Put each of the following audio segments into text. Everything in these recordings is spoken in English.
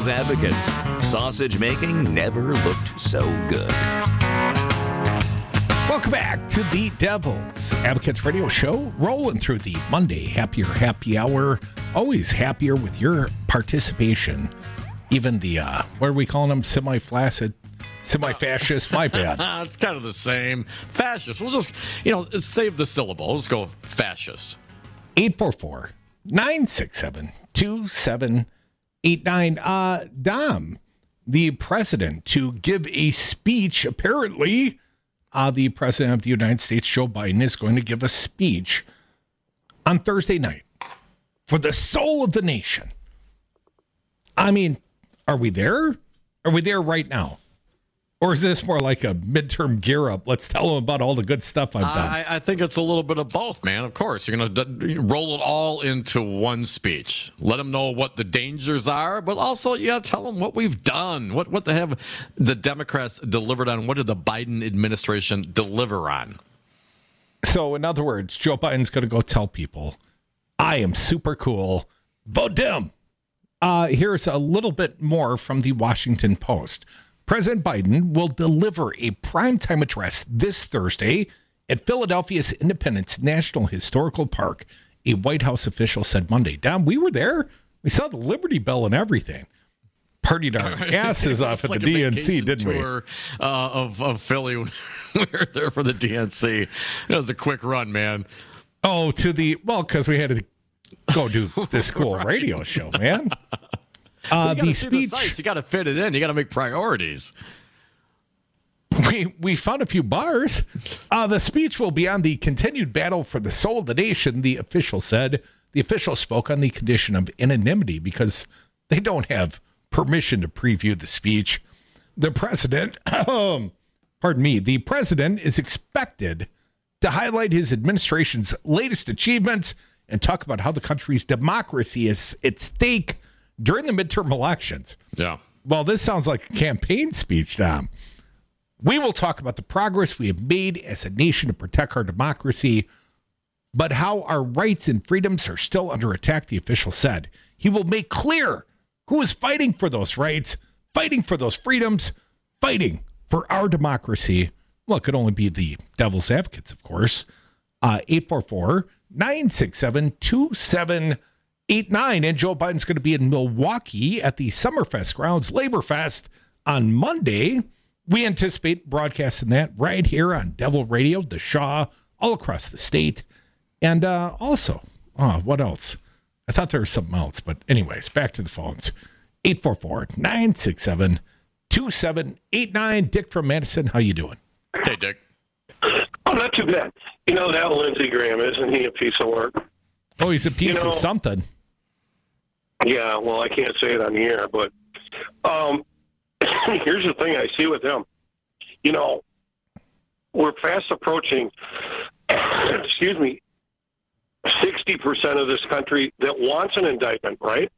Devil's Advocates. Sausage making never looked so good. Welcome back to the Devil's Advocates radio show, rolling through the Monday happy hour. Always happier with your participation. Even the, what are we calling them? Semi-flaccid? Semi-fascist? My bad. It's kind of the same. Fascist. We'll just, save the syllable. Let's go fascist. 844-967-2789. Dom, the president, to give a speech. Apparently, the president of the United States, Joe Biden, is going to give a speech on Thursday night for the soul of the nation. I mean, are we there? Are we there right now? Or is this more like a midterm gear up? Let's tell them about all the good stuff I've done. I think it's a little bit of both, man. Of course, you're going to roll it all into one speech. Let them know what the dangers are, but also you got to tell them what we've done. What have the Democrats delivered on? What did the Biden administration deliver on? So, in other words, Joe Biden's going to go tell people, I am super cool. Vote Dem. Here's a little bit more from the Washington Post. President Biden will deliver a primetime address this Thursday at Philadelphia's Independence National Historical Park, a White House official said Monday. Dom, we were there. We saw the Liberty Bell and everything. Partied our asses off at like the DNC, didn't we? Tour of Philly when we were there for the DNC. It was a quick run, man. Oh, because we had to go do this cool radio show, man. The speech. The sites. You got to fit it in. You got to make priorities. We found a few bars. The speech will be on the continued battle for the soul of the nation, the official said. The official spoke on the condition of anonymity because they don't have permission to preview the speech. The president, the president is expected to highlight his administration's latest achievements and talk about how the country's democracy is at stake during the midterm elections. Yeah. Well, this sounds like a campaign speech, Tom. We will talk about the progress we have made as a nation to protect our democracy, but how our rights and freedoms are still under attack, the official said. He will make clear who is fighting for those rights, fighting for those freedoms, fighting for our democracy. Well, it could only be the devil's advocates, of course. 844-967-2789. And Joe Biden's going to be in Milwaukee at the Summerfest grounds, Labor Fest, on Monday. We anticipate broadcasting that right here on Devil Radio, the Shaw, all across the state. And also, what else? I thought there was something else. But anyways, back to the phones. 844-967-2789. Dick from Madison, how you doing? Hey, Dick. Oh, not too bad. You know that Lindsey Graham, isn't he a piece of work? Oh, he's a piece of something. Yeah, well, I can't say it on the air, but here's the thing I see with him. We're fast approaching, 60% of this country that wants an indictment, right?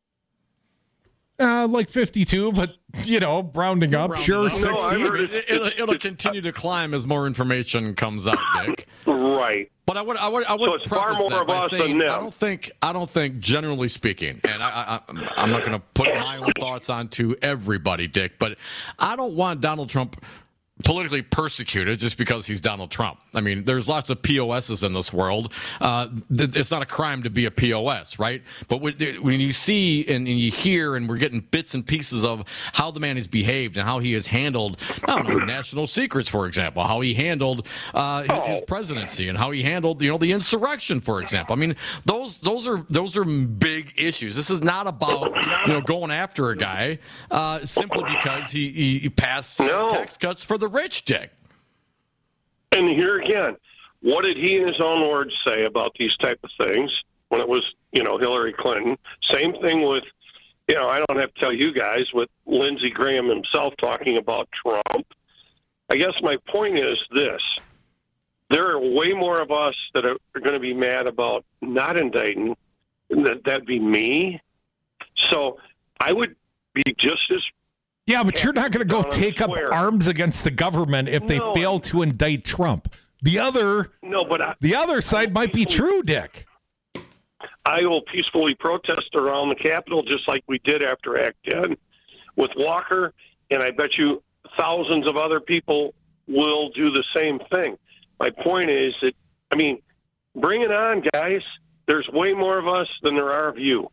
Like 52, but, rounding up, sure, 60. It'll continue to climb as more information comes out, Dick. Right. But I would so it's far preface more that of by us saying than them. I don't think, generally speaking, and I'm not going to put my own thoughts onto everybody, Dick, but I don't want Donald Trump politically persecuted just because he's Donald Trump. I mean, there's lots of POSs in this world. It's not a crime to be a POS, right? But when you see and you hear, and we're getting bits and pieces of how the man has behaved and how he has handled, national secrets, for example, how he handled his presidency and how he handled, the insurrection, for example. I mean, those are big issues. This is not about going after a guy simply because he passed tax cuts for the rich, Dick. And here again, what did he in his own words say about these type of things when it was, Hillary Clinton? Same thing with, I don't have to tell you guys, with Lindsey Graham himself talking about Trump. I guess my point is this. There are way more of us that are going to be mad about not indicting. That'd be me. So I would be just as... Yeah, but you're not going to go take up arms against the government if they fail to indict Trump. The other side might be true, Dick. I will peacefully protest around the Capitol just like we did after Act 10 with Walker, and I bet you thousands of other people will do the same thing. My point is that, bring it on, guys. There's way more of us than there are of you.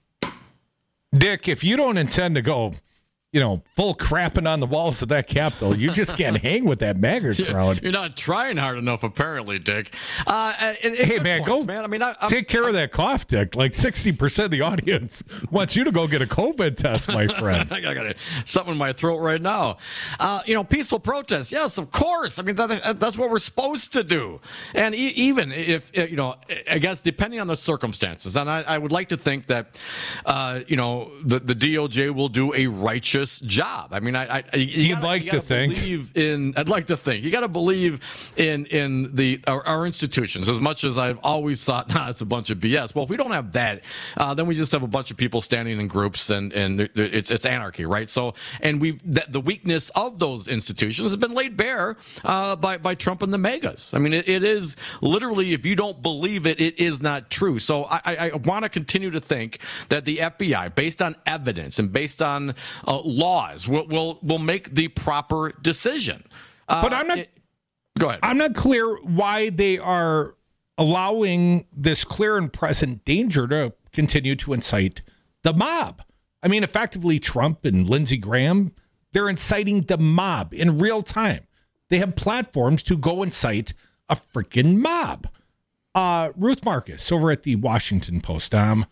Dick, if you don't intend to go, full crapping on the walls of that Capitol, you just can't hang with that MAGA crowd. You're not trying hard enough, apparently, Dick. Hey, man, points, go man. take care of that cough, Dick. Like 60% of the audience wants you to go get a COVID test, my friend. I got something in my throat right now. Peaceful protest. Yes, of course. That's what we're supposed to do. And even if, I guess depending on the circumstances, and I would like to think that, the DOJ will do a righteous job. I'd like to think you got to believe in our institutions as much as I've always thought it's a bunch of BS. Well, if we don't have that, then we just have a bunch of people standing in groups and it's anarchy, right? So, and the weakness of those institutions has been laid bare by Trump and the MAGAs. It is literally, if you don't believe it, it is not true. So I want to continue to think that the FBI, based on evidence and based on laws, will make the proper decision. But I'm not. Go ahead. I'm not clear why they are allowing this clear and present danger to continue to incite the mob. Effectively, Trump and Lindsey Graham, they're inciting the mob in real time. They have platforms to go incite a freaking mob. Ruth Marcus over at the Washington Post.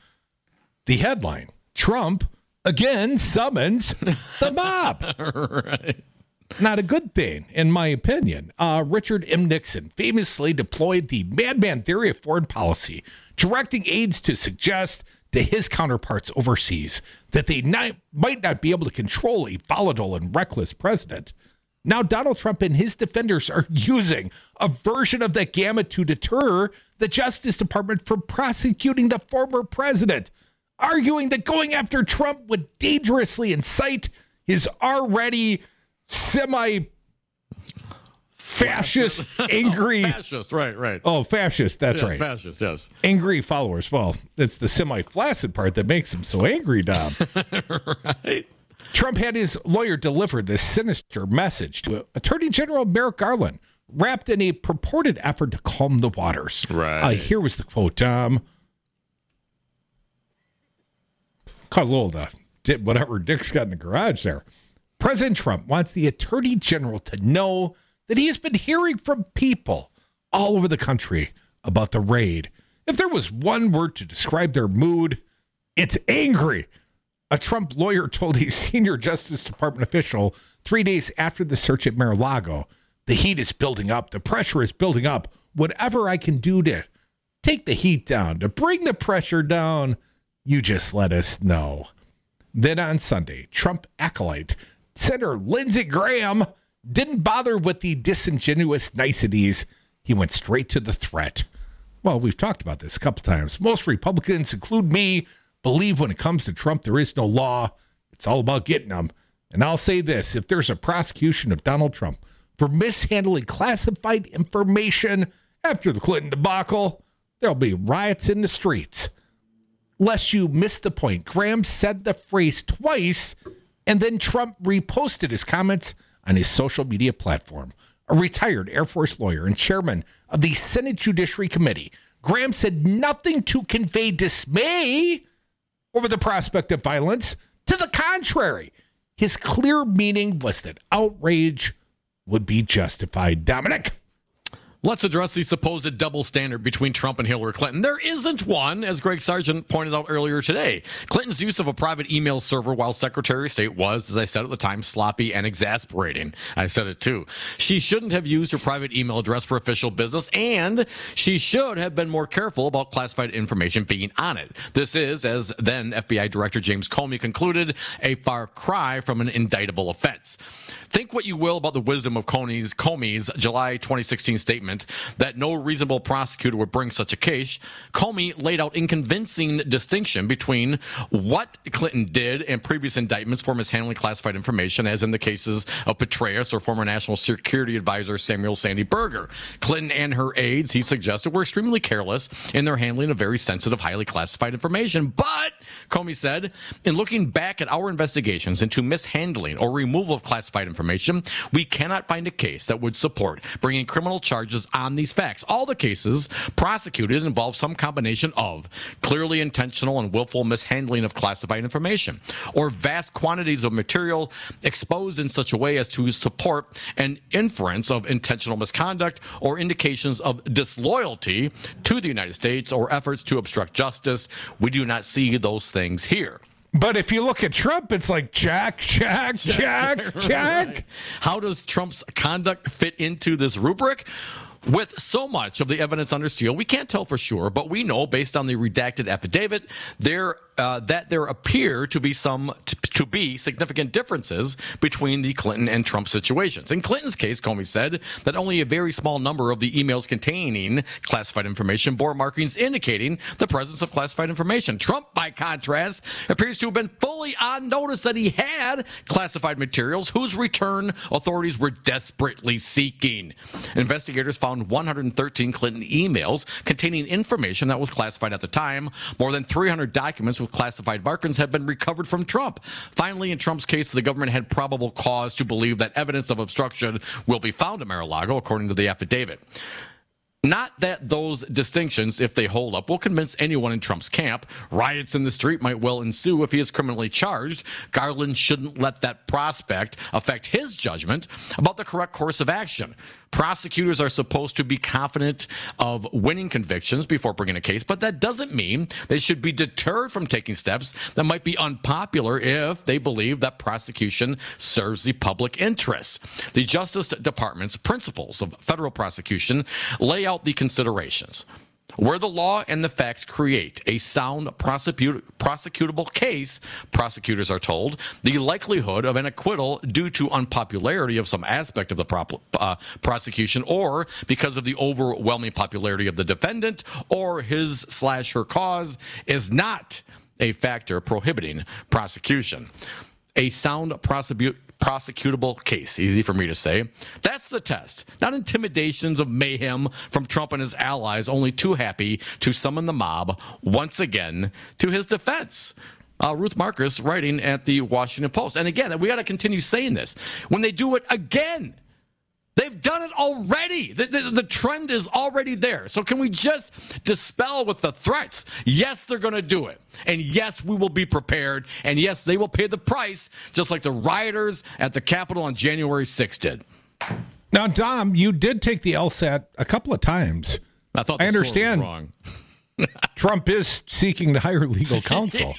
The headline: Trump again summons the mob. Right. Not a good thing, in my opinion. Richard M. Nixon famously deployed the madman theory of foreign policy, directing aides to suggest to his counterparts overseas that they might not be able to control a volatile and reckless president. Now Donald Trump and his defenders are using a version of that gamut to deter the Justice Department from prosecuting the former president, arguing that going after Trump would dangerously incite his already semi-fascist, angry... Fascist, right. Oh, fascist, that's yes, right. Fascist, yes. Angry followers. Well, it's the semi-flaccid part that makes him so angry, Dom. Right. Trump had his lawyer deliver this sinister message to Attorney General Merrick Garland, wrapped in a purported effort to calm the waters. Right. Here was the quote, Dom. Caught a little whatever Dick's got in the garage there. President Trump wants the Attorney General to know that he has been hearing from people all over the country about the raid. If there was one word to describe their mood, it's angry. A Trump lawyer told a senior Justice Department official 3 days after the search at Mar-a-Lago, the heat is building up, the pressure is building up. Whatever I can do to take the heat down, to bring the pressure down, you just let us know. Then on Sunday, Trump acolyte Senator Lindsey Graham didn't bother with the disingenuous niceties. He went straight to the threat. Well, we've talked about this a couple times. Most Republicans, include me, believe when it comes to Trump, there is no law. It's all about getting them. And I'll say this, if there's a prosecution of Donald Trump for mishandling classified information after the Clinton debacle, there'll be riots in the streets. Lest you miss the point, Graham said the phrase twice, and then Trump reposted his comments on his social media platform. A retired Air Force lawyer and chairman of the Senate Judiciary Committee, Graham said nothing to convey dismay over the prospect of violence. To the contrary, his clear meaning was that outrage would be justified. Dominic? Let's address the supposed double standard between Trump and Hillary Clinton. There isn't one, as Greg Sargent pointed out earlier today. Clinton's use of a private email server while Secretary of State was, as I said at the time, sloppy and exasperating. I said it too. She shouldn't have used her private email address for official business, and she should have been more careful about classified information being on it. This is, as then FBI Director James Comey concluded, a far cry from an indictable offense. Think what you will about the wisdom of Comey's July 2016 statement indictment that no reasonable prosecutor would bring such a case, Comey laid out in convincing distinction between what Clinton did in previous indictments for mishandling classified information, as in the cases of Petraeus or former National Security Advisor Samuel Sandy Berger. Clinton and her aides, he suggested, were extremely careless in their handling of very sensitive, highly classified information. But, Comey said, in looking back at our investigations into mishandling or removal of classified information, we cannot find a case that would support bringing criminal charges on these facts. All the cases prosecuted involve some combination of clearly intentional and willful mishandling of classified information, or vast quantities of material exposed in such a way as to support an inference of intentional misconduct or indications of disloyalty to the United States or efforts to obstruct justice. We do not see those things here. But if you look at Trump, it's like check. Right. How does Trump's conduct fit into this rubric? With so much of the evidence under seal, we can't tell for sure, but we know based on the redacted affidavit that there appear to be significant differences between the Clinton and Trump situations. In Clinton's case, Comey said that only a very small number of the emails containing classified information bore markings indicating the presence of classified information. Trump, by contrast, appears to have been fully on notice that he had classified materials whose return authorities were desperately seeking. Investigators found 113 Clinton emails containing information that was classified at the time. More than 300 documents with classified markings have been recovered from Trump. Finally, in Trump's case, the government had probable cause to believe that evidence of obstruction will be found at Mar-a-Lago, according to the affidavit. Not that those distinctions, if they hold up, will convince anyone in Trump's camp. Riots in the street might well ensue if he is criminally charged. Garland shouldn't let that prospect affect his judgment about the correct course of action. Prosecutors are supposed to be confident of winning convictions before bringing a case, but that doesn't mean they should be deterred from taking steps that might be unpopular if they believe that prosecution serves the public interest. The Justice Department's principles of federal prosecution lay out the considerations. Where the law and the facts create a sound prosecutable case, prosecutors are told, the likelihood of an acquittal due to unpopularity of some aspect of the prosecution or because of the overwhelming popularity of the defendant or his/her cause is not a factor prohibiting prosecution. A sound prosecutable case, easy for me to say. That's the test. Not intimidations of mayhem from Trump and his allies, only too happy to summon the mob once again to his defense. Ruth Marcus writing at the Washington Post. And again, we got to continue saying this. When they do it again, they've done it already. The trend is already there. So can we just dispel with the threats? Yes, they're going to do it. And yes, we will be prepared. And yes, they will pay the price, just like the rioters at the Capitol on January 6th did. Now, Dom, you did take the LSAT a couple of times. I thought the understand. score was wrong. Trump is seeking to hire legal counsel.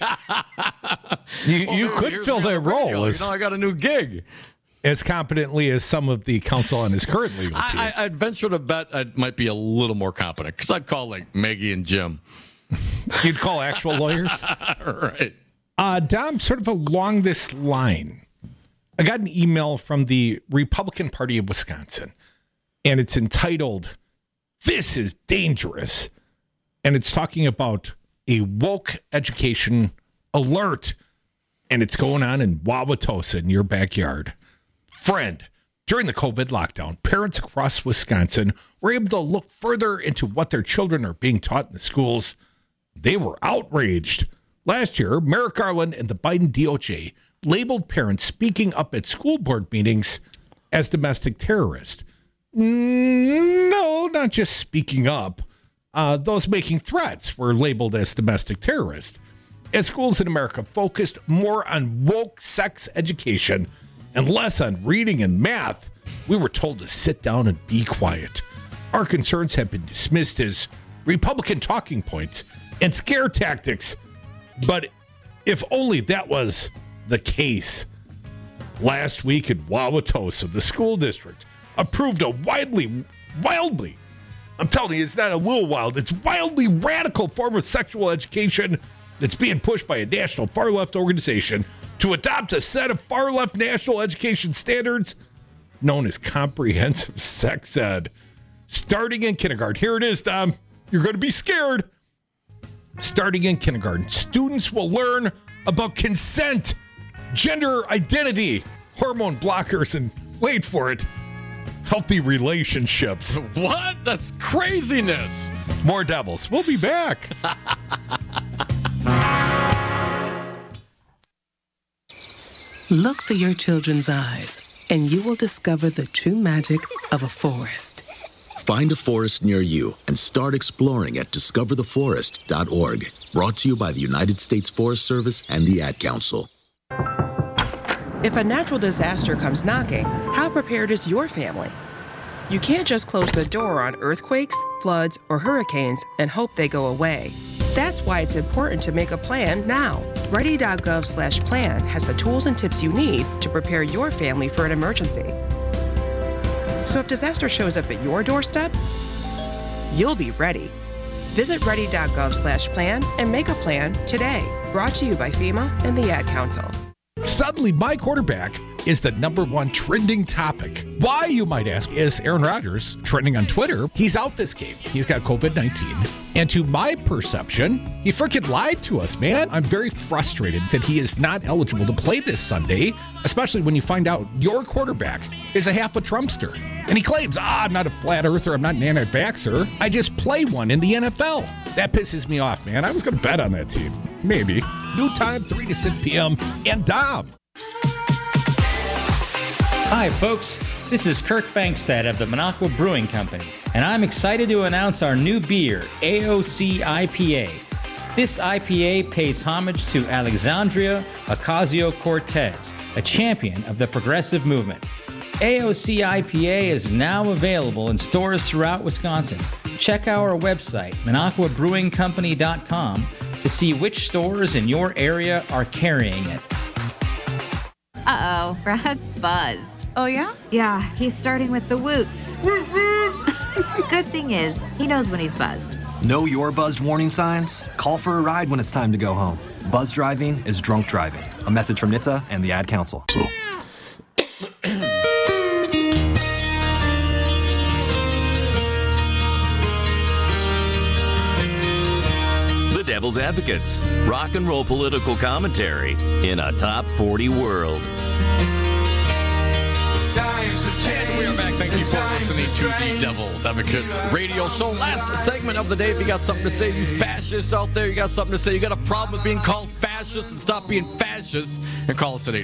You could fill that role. I got a new gig. As competently as some of the counsel on his current legal team. I'd venture to bet I might be a little more competent because I'd call like Maggie and Jim. You'd call actual lawyers? Right. Dom, sort of along this line, I got an email from the Republican Party of Wisconsin, and it's entitled, "This is Dangerous." And it's talking about a woke education alert, and it's going on in Wauwatosa in your backyard. Friend, during the COVID lockdown, parents across Wisconsin were able to look further into what their children are being taught in the schools. They were outraged. Last year, Merrick Garland and the Biden DOJ labeled parents speaking up at school board meetings as domestic terrorists. No, not just speaking up. Those making threats were labeled as domestic terrorists. As schools in America focused more on woke sex education and less on reading and math, we were told to sit down and be quiet. Our concerns have been dismissed as Republican talking points and scare tactics. But if only that was the case. Last week in Wauwatosa, the school district approved a wildly, I'm telling you, it's not a little wild, it's wildly radical form of sexual education that's being pushed by a national far-left organization to adopt a set of far-left national education standards known as comprehensive sex ed. starting in kindergarten. Here it is, Dom. You're going to be scared. Starting in kindergarten, students will learn about consent, gender identity, hormone blockers, and wait for it, healthy relationships. What? That's craziness. More Devils. We'll be back. Look through your children's eyes, and you will discover the true magic of a forest. Find a forest near you and start exploring at discovertheforest.org. Brought to you by the United States Forest Service and the Ad Council. If a natural disaster comes knocking, how prepared is your family? You can't just close the door on earthquakes, floods, or hurricanes and hope they go away. That's why it's important to make a plan now. Ready.gov/plan has the tools and tips you need to prepare your family for an emergency. So if disaster shows up at your doorstep, you'll be ready. Visit ready.gov/plan and make a plan today. Brought to you by FEMA and the Ad Council. Suddenly, my quarterback is the number one trending topic. Why, you might ask, is Aaron Rodgers trending on Twitter? He's out this game. He's got COVID-19. And to my perception, he freaking lied to us, man. I'm very frustrated that he is not eligible to play this Sunday, especially when you find out your quarterback is a half a Trumpster. And he claims, I'm not a flat earther, I'm not an anti-vaxxer. I just play one in the NFL. That pisses me off, man. I was going to bet on that team. Maybe. New time, 3 to 6 p.m. And Dom. Hi, folks. This is Kirk Bankstead of the Minocqua Brewing Company, and I'm excited to announce our new beer, AOC IPA. This IPA pays homage to Alexandria Ocasio-Cortez, a champion of the progressive movement. AOC IPA is now available in stores throughout Wisconsin. Check our website, MinocquaBrewingCompany.com, to see which stores in your area are carrying it. Uh-oh, Brad's buzzed. Oh, yeah? Yeah, he's starting with the woots. Good thing is, he knows when he's buzzed. Know your buzzed warning signs? Call for a ride when it's time to go home. Buzz driving is drunk driving. A message from NHTSA and the Ad Council. The Devil's Advocates, rock and roll political commentary in a top 40 world. And we are back. Thank you for listening to the Devil's Advocates Radio Show. Last segment of the day. If you got something to say, you fascists out there, you got something to say, you got a problem with being called fascist, and stop being fascist, and call us at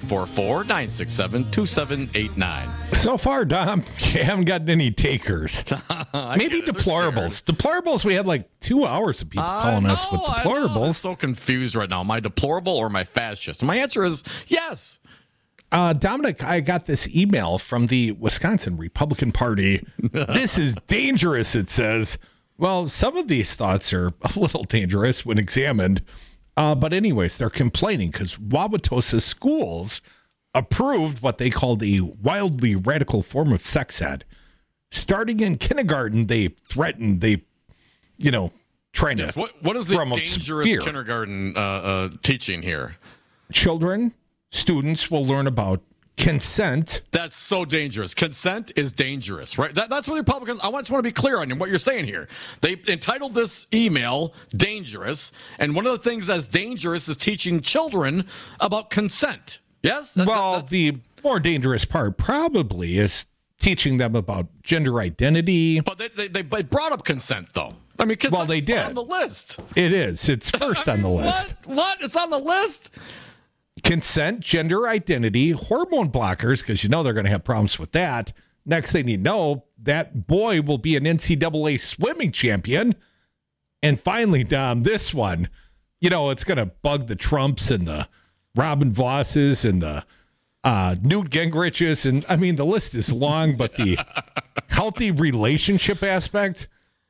844-967-2789. So far, Dom, you haven't gotten any takers. Maybe deplorables. Deplorables, we had like 2 hours of people calling us with deplorables. I'm so confused right now. Am I deplorable or am I fascist? My answer is yes. Dominic, I got this email from the Wisconsin Republican Party. This is dangerous, it says. Well, some of these thoughts are a little dangerous when examined. But anyways, they're complaining because Wauwatosa schools approved what they called a wildly radical form of sex ed. Starting in kindergarten, they threatened, trying to... What is the dangerous kindergarten teaching here? Students will learn about consent. That's so dangerous. Consent is dangerous, right? That's what the Republicans, I just want to be clear on what you're saying here. They entitled this email Dangerous, and one of the things that's dangerous is teaching children about consent. Yes? The more dangerous part probably is teaching them about gender identity. But they brought up consent, though. I mean, consent's they did. on the list. It is. It's first on the list. What? It's on the list? Consent, gender identity, hormone blockers, because they're going to have problems with that. Next thing you know, that boy will be an NCAA swimming champion. And finally, Dom, this one, it's going to bug the Trumps and the Robin Vosses and the Newt Gingriches. And I mean, the list is long, but the healthy relationship aspect,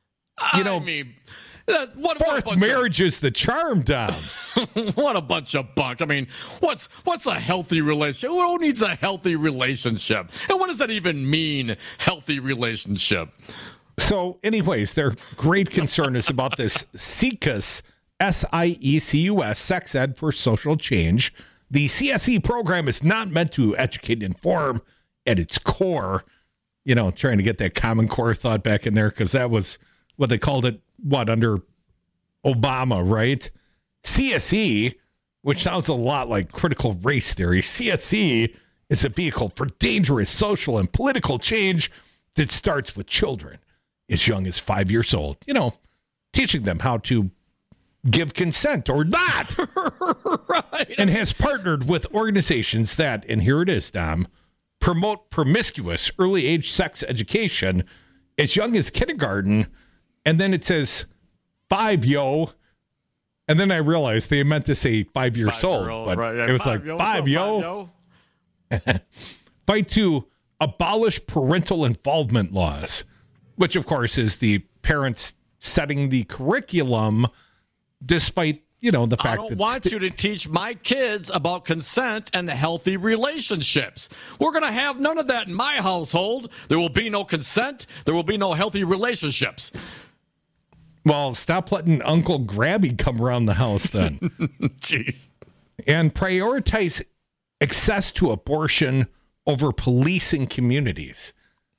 fourth marriage is the charm, Dom. What a bunch of bunk. I mean, what's a healthy relationship? Who needs a healthy relationship? And what does that even mean, healthy relationship? So anyways, their great concern is about this SIECUS, SIECUS, Sex Ed for Social Change. The CSE program is not meant to educate and inform at its core. trying to get that Common Core thought back in there, because that was what they called it, under Obama, right? CSE, which sounds a lot like critical race theory. CSE is a vehicle for dangerous social and political change that starts with children as young as 5 years old. Teaching them how to give consent or not. Right. And has partnered with organizations that, and here it is, Dom, promote promiscuous early age sex education as young as kindergarten. And then it says 5, yo. And then I realized they meant to say 5 years old, but right, yeah, it was five, like yo, 5, yo. Fight to abolish parental involvement laws, which of course is the parents setting the curriculum, despite the fact I don't want you to teach my kids about consent and healthy relationships. We're going to have none of that in my household. There will be no consent. There will be no healthy relationships. Well, stop letting Uncle Grabby come around the house then. Jeez. And prioritize access to abortion over policing communities.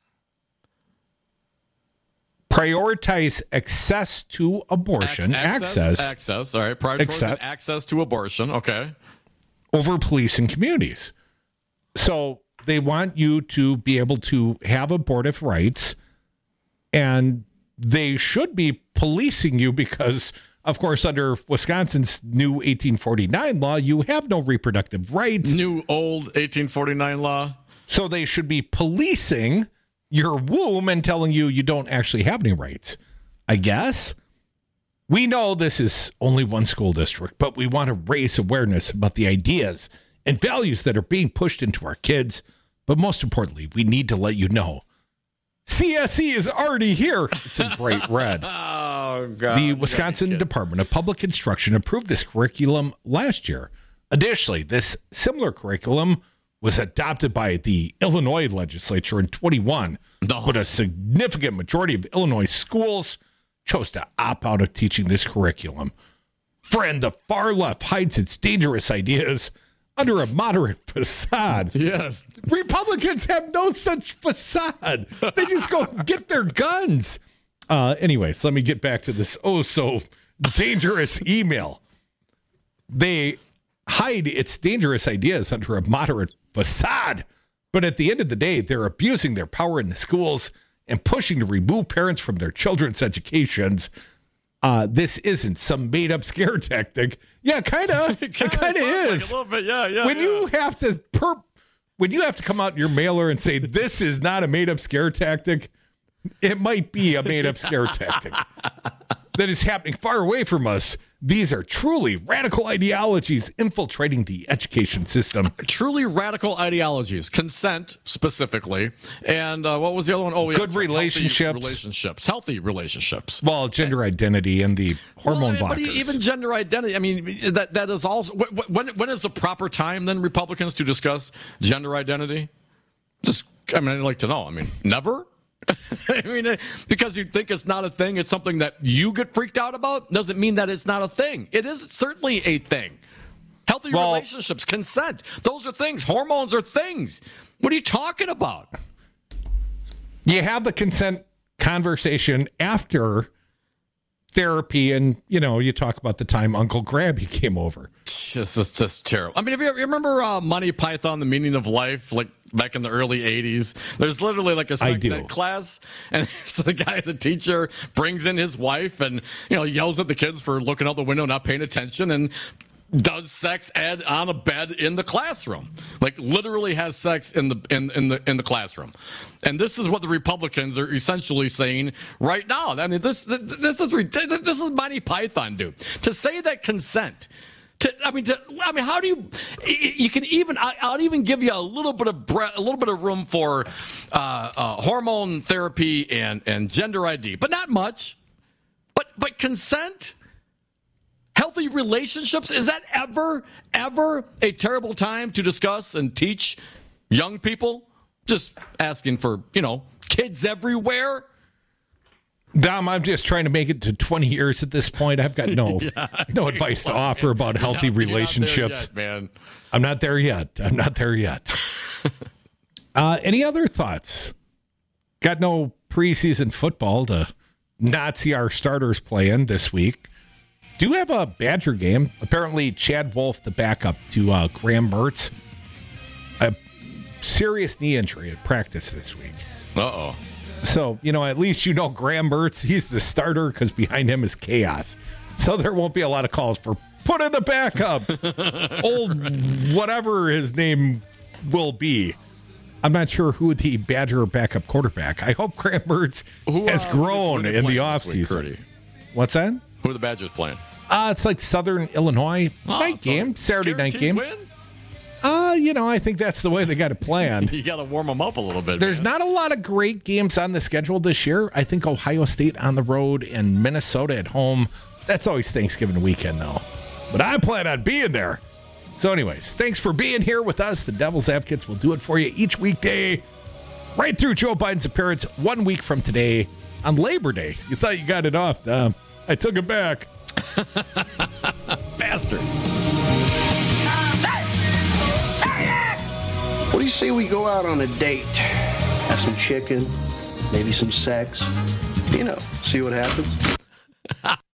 Prioritize access to abortion. Access. All right. Prioritize access to abortion. Okay. Over policing communities. So they want you to be able to have abortive rights, and they should be policing you because, of course, under Wisconsin's new 1849 law, you have no reproductive rights. New old 1849 law. So they should be policing your womb and telling you don't actually have any rights, I guess. We know this is only one school district, but we want to raise awareness about the ideas and values that are being pushed into our kids. But most importantly, we need to let you know CSE is already here. It's in bright red. Oh, God. The Wisconsin Department of Public Instruction approved this curriculum last year. Additionally, this similar curriculum was adopted by the Illinois legislature in 21, but a significant majority of Illinois schools chose to opt out of teaching this curriculum. Friend, the far left hides its dangerous ideas under a moderate facade. Yes. Republicans have no such facade. They just go get their guns. Anyways, let me get back to this so dangerous email. They hide its dangerous ideas under a moderate facade. But at the end of the day, they're abusing their power in the schools and pushing to remove parents from their children's educations. This isn't some made-up scare tactic. Yeah, kind of. It kind of is. Like a little bit, yeah. When you have to come out in your mailer and say this is not a made-up scare tactic, it might be a made-up scare tactic that is happening far away from us. These are truly radical ideologies infiltrating the education system. Truly radical ideologies. Consent, specifically. And what was the other one? Oh, good relationships. Healthy relationships. Well, gender identity and the hormone blockers. But even gender identity, I mean, that is also... When is the proper time, then, Republicans, to discuss gender identity? I'd like to know. Never? I mean, because you think it's not a thing, it's something that you get freaked out about, doesn't mean that it's not a thing. It is certainly a thing. Healthy relationships, consent, those are things. Hormones are things. What are you talking about? You have the consent conversation after therapy, and you talk about the time Uncle Grabby came over. It's just terrible. If you remember Monty Python, The Meaning of Life, like back in the early 80s, there's literally like a sex ed class, and so the teacher brings in his wife and yells at the kids for looking out the window, not paying attention, and does sex ed on a bed in the classroom, like literally has sex in the classroom. And this is what the Republicans are essentially saying right now. This is Monty Python, dude. To say that consent, how do you can even? I'll even give you a little bit of room for hormone therapy and gender ID, but not much. But consent. Healthy relationships, is that ever a terrible time to discuss and teach young people? Just asking for, kids everywhere. Dom, I'm just trying to make it to 20 years at this point. I've got no advice to offer about healthy relationships. You're not there yet, man. I'm not there yet. Any other thoughts got no preseason football to not see our starters playing this week. Do have a Badger game. Apparently, Chad Wolf, the backup to Graham Mertz, a serious knee injury at practice this week. Uh-oh. So, at least Graham Mertz, he's the starter because behind him is chaos. So there won't be a lot of calls for put in the backup. Old whatever his name will be. I'm not sure who the Badger backup quarterback. I hope Graham Mertz has grown in the offseason. What's that? Who are the Badgers playing? It's like Southern Illinois night game, Saturday night game. Win? I think that's the way they got it planned. You got to warm them up a little bit. There's not a lot of great games on the schedule this year. I think Ohio State on the road and Minnesota at home. That's always Thanksgiving weekend, though. But I plan on being there. So anyways, thanks for being here with us. The Devil's Advocates will do it for you each weekday, right through Joe Biden's appearance 1 week from today on Labor Day. You thought you got it off. I took it back. Bastard. What do you say we go out on a date? Have some chicken, maybe some sex. See what happens.